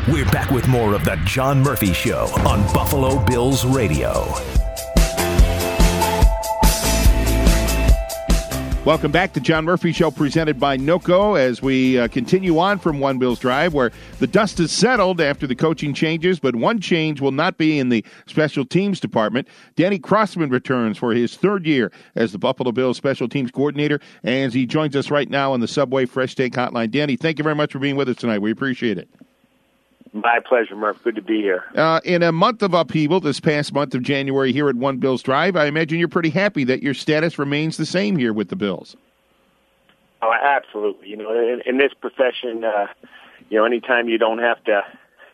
We're back with more of the John Murphy Show on Buffalo Bills Radio. Welcome back to John Murphy Show presented by NOCO as we continue on from One Bills Drive, where the dust is settled after the coaching changes, but one change will not be in the special teams department. Danny Crossman returns for his third year as the Buffalo Bills special teams coordinator, and he joins us right now on the Subway Fresh Steak Hotline. Danny, thank you very much for being with us tonight. We appreciate it. My pleasure, Murph. Good to be here. In a month of upheaval, this past month of January here at One Bills Drive, I imagine you're pretty happy that your status remains the same here with the Bills. Oh, absolutely. You know, in this profession, anytime you don't have to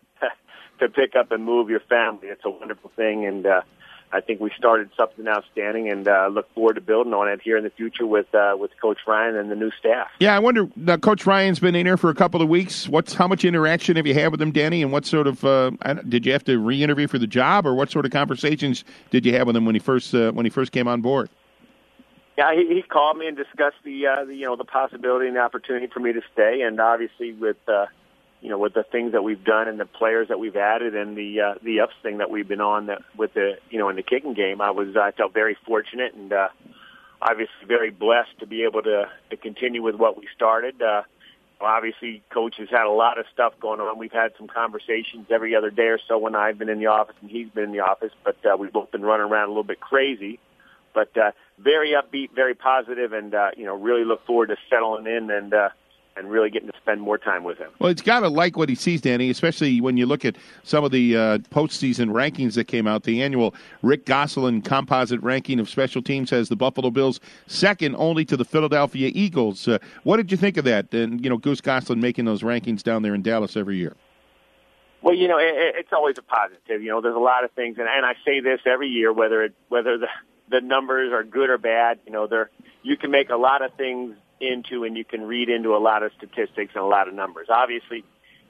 to pick up and move your family, it's a wonderful thing. And I think we started something outstanding, and look forward to building on it here in the future with Coach Ryan and the new staff. Yeah, I wonder, Coach Ryan's been in here for a couple of weeks. How much interaction have you had with him, Danny, and what sort of did you have to re-interview for the job, or what sort of conversations did you have with him when he first came on board? Yeah, he called me and discussed the possibility and the opportunity for me to stay, and obviously with the things that we've done and the players that we've added and the ups thing that we've been on with in the kicking game, I felt very fortunate and obviously very blessed to be able to continue with what we started. Obviously, Coach has had a lot of stuff going on. We've had some conversations every other day or so when I've been in the office and he's been in the office, but we've both been running around a little bit crazy. But very upbeat, very positive, and really look forward to settling in and really getting to spend more time with him. Well, he's got to like what he sees, Danny, especially when you look at some of the postseason rankings that came out. The annual Rick Gosselin composite ranking of special teams has the Buffalo Bills second only to the Philadelphia Eagles. What did you think of that? And, Goose Gosselin making those rankings down there in Dallas every year. Well, it's always a positive. There's a lot of things, and I say this every year, whether the numbers are good or bad, you can make a lot of things into and you can read into a lot of statistics and a lot of numbers. Obviously,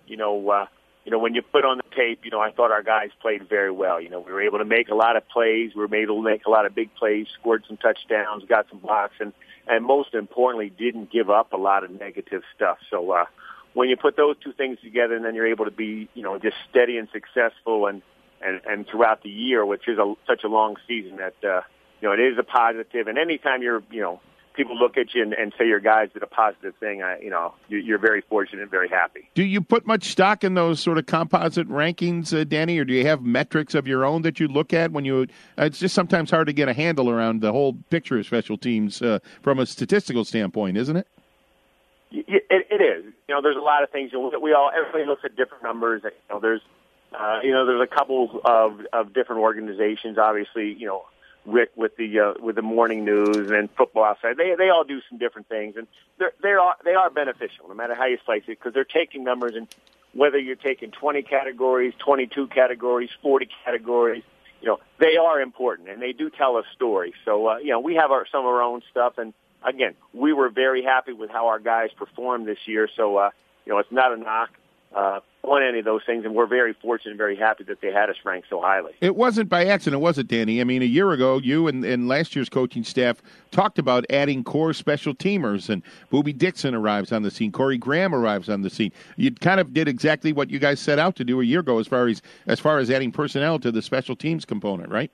when you put on the tape, I thought our guys played very well. We were able to make a lot of plays. We were able to make a lot of big plays, scored some touchdowns, got some blocks, and most importantly, didn't give up a lot of negative stuff. So when you put those two things together and then you're able to be, just steady and successful and throughout the year, which is such a long season that, it is a positive. And anytime people look at you and say your guys did a positive thing, you're very fortunate and very happy. Do you put much stock in those sort of composite rankings, Danny, or do you have metrics of your own that you look at when you? It's just sometimes hard to get a handle around the whole picture of special teams from a statistical standpoint, isn't it? It is. There's a lot of things. Everybody looks at different numbers. There's a couple of different organizations. Obviously, Rick with the morning news and Football Outside, they all do some different things, and they are beneficial no matter how you slice it, because they're taking numbers, and whether you're taking 20 categories, 22 categories, 40 categories, they are important and they do tell a story. So we have some of our own stuff, and again, we were very happy with how our guys performed this year. So it's not a knock on any of those things, and we're very fortunate and very happy that they had us ranked so highly. It wasn't by accident, was it, Danny? I mean, a year ago, you and last year's coaching staff talked about adding core special teamers, and Boobie Dixon arrives on the scene. Corey Graham arrives on the scene. You kind of did exactly what you guys set out to do a year ago as far as adding personnel to the special teams component, right?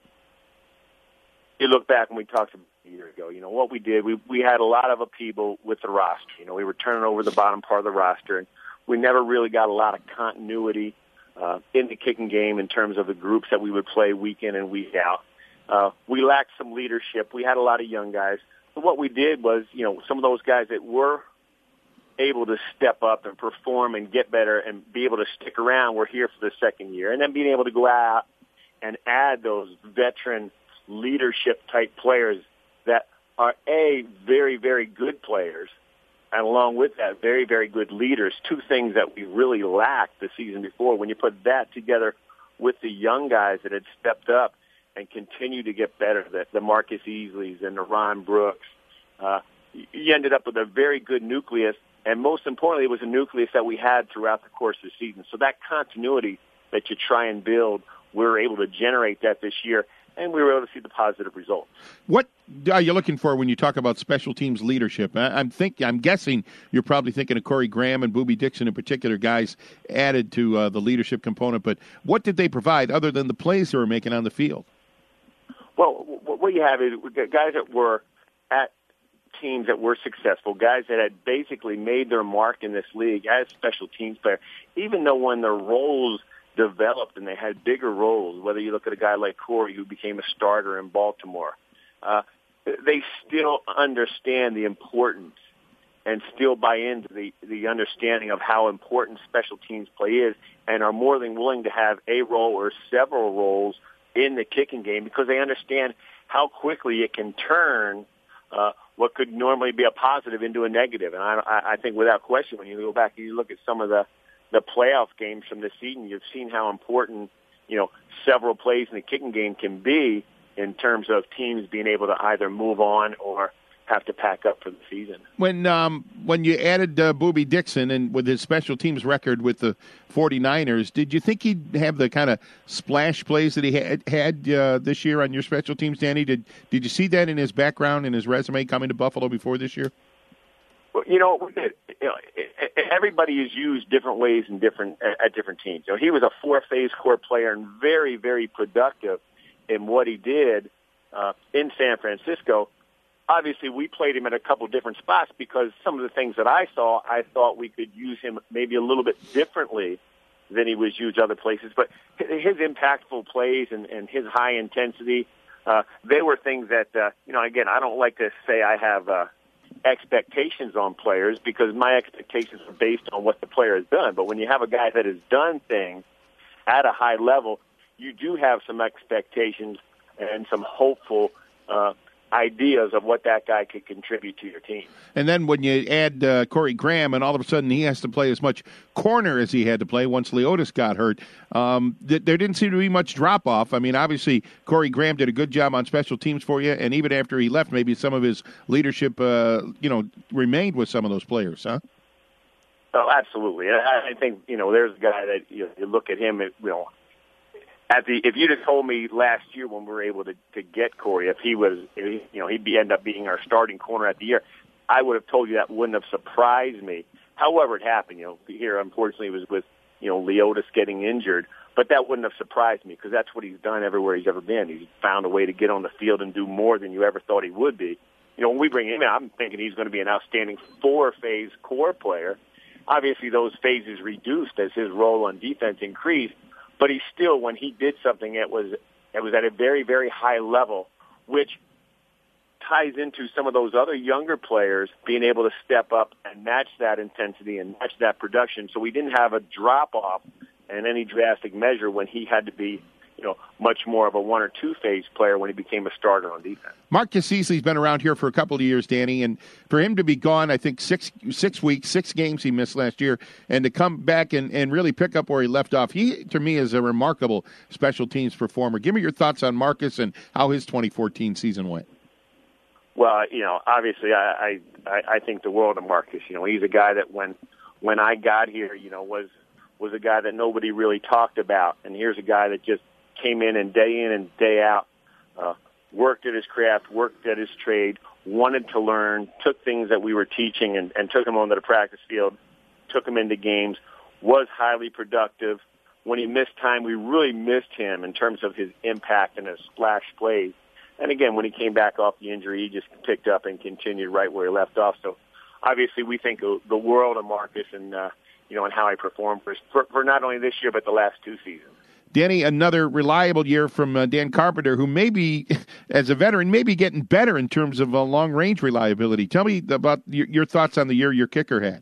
You look back and we talked about a year ago, what we did, we had a lot of upheaval with the roster. We were turning over the bottom part of the roster, and we never really got a lot of continuity in the kicking game in terms of the groups that we would play week in and week out. We lacked some leadership. We had a lot of young guys. But what we did was, some of those guys that were able to step up and perform and get better and be able to stick around were here for the second year. And then being able to go out and add those veteran leadership-type players that are, very, very good players, and along with that, very, very good leaders, two things that we really lacked the season before. When you put that together with the young guys that had stepped up and continue to get better, the Marcus Easleys and the Ron Brooks, you ended up with a very good nucleus, and most importantly, it was a nucleus that we had throughout the course of the season. So that continuity that you try and build, we were able to generate that this year, and we were able to see the positive results. What are you looking for when you talk about special teams leadership? I'm guessing you're probably thinking of Corey Graham and Boobie Dixon in particular, guys added to the leadership component. But what did they provide other than the plays they were making on the field? Well, what you have is guys that were at teams that were successful, guys that had basically made their mark in this league as special teams players, even though when their roles developed and they had bigger roles, whether you look at a guy like Corey who became a starter in Baltimore, they still understand the importance and still buy into the understanding of how important special teams play is and are more than willing to have a role or several roles in the kicking game because they understand how quickly it can turn what could normally be a positive into a negative. And I think without question, when you go back and you look at some of the playoff games from this season, you've seen how important, several plays in the kicking game can be in terms of teams being able to either move on or have to pack up for the season. When you added Boobie Dixon and with his special teams record with the 49ers, did you think he'd have the kind of splash plays that he had this year on your special teams, Danny? Did you see that in his background and his resume coming to Buffalo before this year? Well, everybody is used different ways at different teams. He was a four-phase core player and very, very productive in what he did in San Francisco. Obviously, we played him at a couple different spots because some of the things that I saw, I thought we could use him maybe a little bit differently than he was used other places. But his impactful plays and his high intensity, they were things that, again, I don't like to say I have expectations on players because my expectations are based on what the player has done. But when you have a guy that has done things at a high level, you do have some expectations and some hopeful ideas of what that guy could contribute to your team. And then when you add Corey Graham, and all of a sudden he has to play as much corner as he had to play once Leotis got hurt, there didn't seem to be much drop-off. I mean, obviously, Corey Graham did a good job on special teams for you, and even after he left, maybe some of his leadership, remained with some of those players, huh? Oh, absolutely. I think, there's a guy that you look at him, if you'd have told me last year when we were able to get Corey, if he was, he'd end up being our starting corner at the year, I would have told you that wouldn't have surprised me. However, it happened. Here, unfortunately, it was with Leotis getting injured, but that wouldn't have surprised me because that's what he's done everywhere he's ever been. He's found a way to get on the field and do more than you ever thought he would be. When we bring him in, I'm thinking he's going to be an outstanding four-phase core player. Obviously, those phases reduced as his role on defense increased. But he still, when he did something, it was at a very, very high level, which ties into some of those other younger players being able to step up and match that intensity and match that production. So we didn't have a drop-off in any drastic measure when he had to be, much more of a one- or two-phase player when he became a starter on defense. Mark Cassisi's been around here for a couple of years, Danny, and for him to be gone, I think 6 weeks, 6 games he missed last year, and to come back and really pick up where he left off, he, to me, is a remarkable special teams performer. Give me your thoughts on Marcus and how his 2014 season went. Well, obviously, I think the world of Marcus. He's a guy that when I got here, was a guy that nobody really talked about, and here's a guy that just came in and day out, worked at his craft, worked at his trade, wanted to learn, took things that we were teaching and took them onto the practice field, took them into games, was highly productive. When he missed time, we really missed him in terms of his impact and his splash plays. And again, when he came back off the injury, he just picked up and continued right where he left off. So obviously we think of the world of Marcus and, and how he performed for not only this year but the last 2 seasons. Danny, another reliable year from Dan Carpenter, who maybe, as a veteran, may be getting better in terms of long-range reliability. Tell me about your thoughts on the year your kicker had.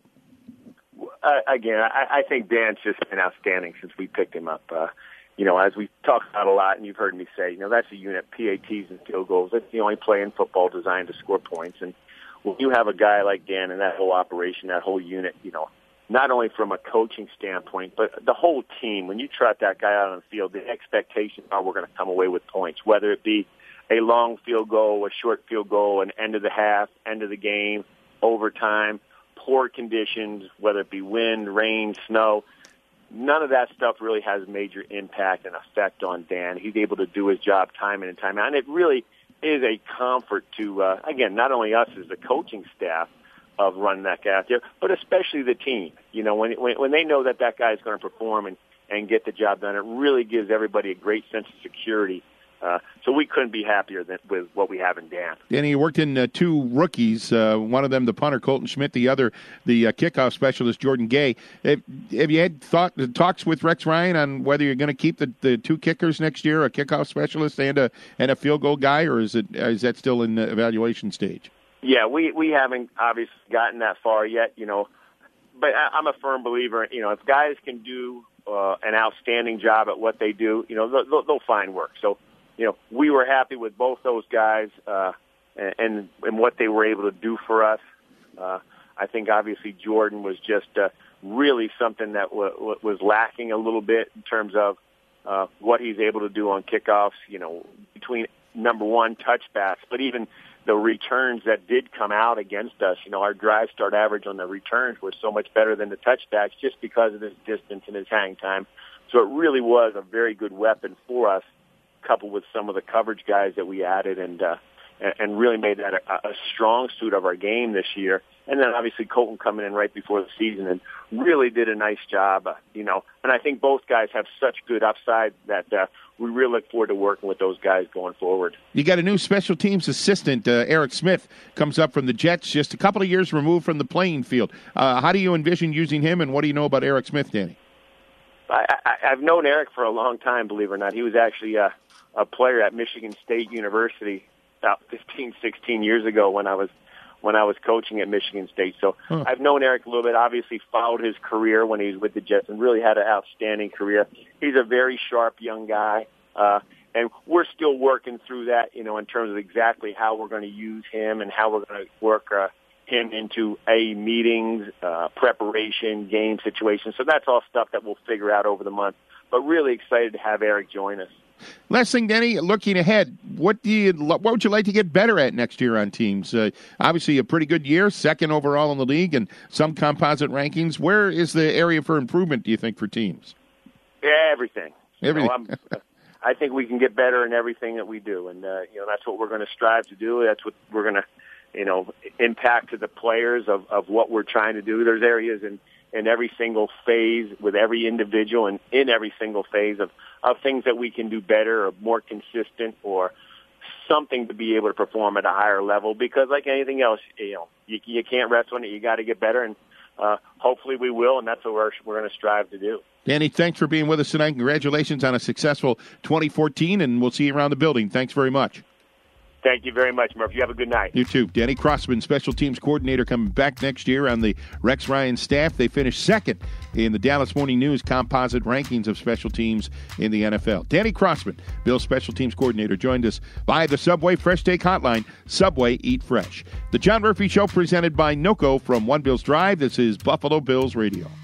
Again, I think Dan's just been outstanding since we picked him up. As we talked about a lot, and you've heard me say, that's a unit, PATs and field goals. That's the only play in football designed to score points. And when you have a guy like Dan and that whole operation, that whole unit, not only from a coaching standpoint, but the whole team, when you trot that guy out on the field, the expectations are we're going to come away with points, whether it be a long field goal, a short field goal, an end of the half, end of the game, overtime, poor conditions, whether it be wind, rain, snow. None of that stuff really has major impact and effect on Dan. He's able to do his job time in and time out. And it really, is a comfort to, again, not only us as the coaching staff of running that guy out there, but especially the team. You know, when they know that guy's going to perform and get the job done, it really gives everybody a great sense of security. So we couldn't be happier with what we have in Dan. Danny, you worked in two rookies, one of them the punter, Colton Schmidt, the other the kickoff specialist, Jordan Gay. Have you had talks with Rex Ryan on whether you're going to keep the two kickers next year, a kickoff specialist and a field goal guy, or is that still in the evaluation stage? Yeah, we haven't obviously gotten that far yet, you know, but I'm a firm believer, you know, if guys can do an outstanding job at what they do, you know, they'll find work. So, you know, we were happy with both those guys and what they were able to do for us. I think obviously Jordan was just really something that was lacking a little bit in terms of what he's able to do on kickoffs, you know, between number one touchbacks, but even the returns that did come out against us. You know, our drive start average on the returns was so much better than the touchbacks just because of his distance and his hang time. So it really was a very good weapon for us, coupled with some of the coverage guys that we added and really made that a strong suit of our game this year. And then obviously Colton coming in right before the season and really did a nice job, you know. And I think both guys have such good upside that we really look forward to working with those guys going forward. You got a new special teams assistant, Eric Smith, comes up from the Jets, just a couple of years removed from the playing field. How do you envision using him, and what do you know about Eric Smith, Danny? I've known Eric for a long time, believe it or not. He was actually a player at Michigan State University about 15, 16 years ago when I was coaching at Michigan State. So I've known Eric a little bit, obviously followed his career when he was with the Jets and really had an outstanding career. He's a very sharp young guy, and we're still working through that, you know, in terms of exactly how we're going to use him and how we're going to work him into meetings, preparation, game situations. So that's all stuff that we'll figure out over the month. But really excited to have Eric join us. Last thing, Danny, looking ahead, what would you like to get better at next year on teams? Obviously, a pretty good year, second overall in the league, and some composite rankings. Where is the area for improvement, do you think, for teams? Yeah, everything. Everything. You know, I think we can get better in everything that we do, and you know, that's what we're going to strive to do. That's what we're going to, you know, impact to the players of what we're trying to do. There's areas in every single phase with every individual and in every single phase of things that we can do better or more consistent or something to be able to perform at a higher level, because like anything else, you know, you can't rest on it. You got to get better, and hopefully we will, and that's what we're going to strive to do. Danny, thanks for being with us tonight. Congratulations on a successful 2014, and we'll see you around the building. Thanks very much. Thank you very much, Murph. You have a good night. You too. Danny Crossman, special teams coordinator, coming back next year on the Rex Ryan staff. They finished second in the Dallas Morning News composite rankings of special teams in the NFL. Danny Crossman, Bill's special teams coordinator, joined us by the Subway Fresh Take Hotline. Subway, eat fresh. The John Murphy Show presented by NOCO from One Bills Drive. This is Buffalo Bills Radio.